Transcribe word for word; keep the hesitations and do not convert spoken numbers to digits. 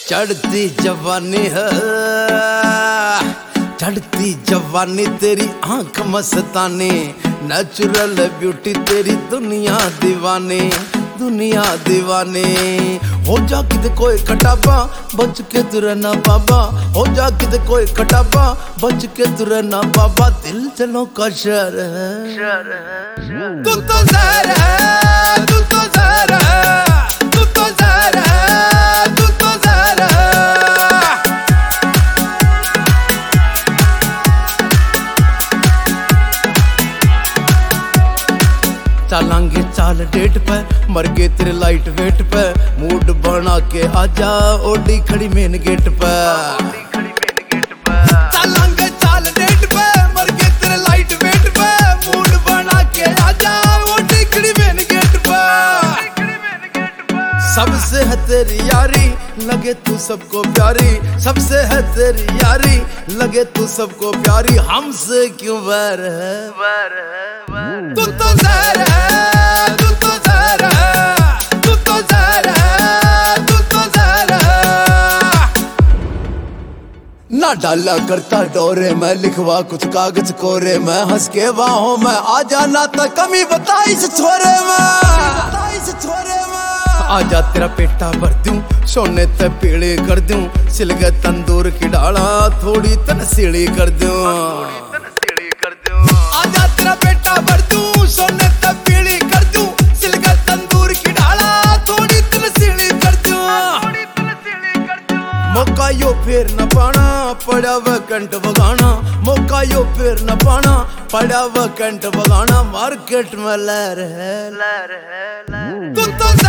चढ़ती जवानी है, चढ़ती जवानी तेरी आंख मस्तानी, नेचुरल ब्यूटी तेरी दुनिया दीवानी, दुनिया दीवानी। हो जा किते कोई कटाबा बच के तू रहना बाबा, हो जा किते कोई कटाबा बच के तू रहना बाबा। दिल चलो का शहर है, तू तो जहर है, तू तो जहर है, तू तो जहर है, तू तो जहर है। चलांगे चाल डेट पे, मर गए तेरे लाइट वेट पे, मूड बना के आजा ओडी खड़ी मेन गेट पे। चलांगे चाल डेट पे, मर गए तेरे लाइट वेट पे, मूड बना के आजा ओडी खड़ी मेन गेट पे। सबसे है तेरी यारी लगे तू सबको प्यारी, सबसे है तेरी यारी लगे तू सबको प्यारी, हमसे क्यों वैर है, वैर है। तू तो जहर है, तू तो जहर है, तू तो जहर है, तू तो जहर है। ना डाला करता डोरे मैं, लिखवा कुछ कागज कोरे मैं, हंस के बाहों में आ जाना तो कमी बताई से छोरे में, बताई से छोरे में। आजा तेरा पेटा भर दूं, सोने ते पीले कर दूं, सिल गए तंदूर की डाला थोड़ी तनसीली कर दूं। आजा तेरा पेटा भर दूं, सोने ते पीली कर दूं, सिल गए तंदूर की डाला थोड़ी तनसीली कर दूं। मौका यो फिर न पाना पड़ा वह कंठ बगाना, मौका यो फिर न पाना पड़ा वह कंठ बगाना। मार्केट में लहर है, लहर है, लहर। तू तो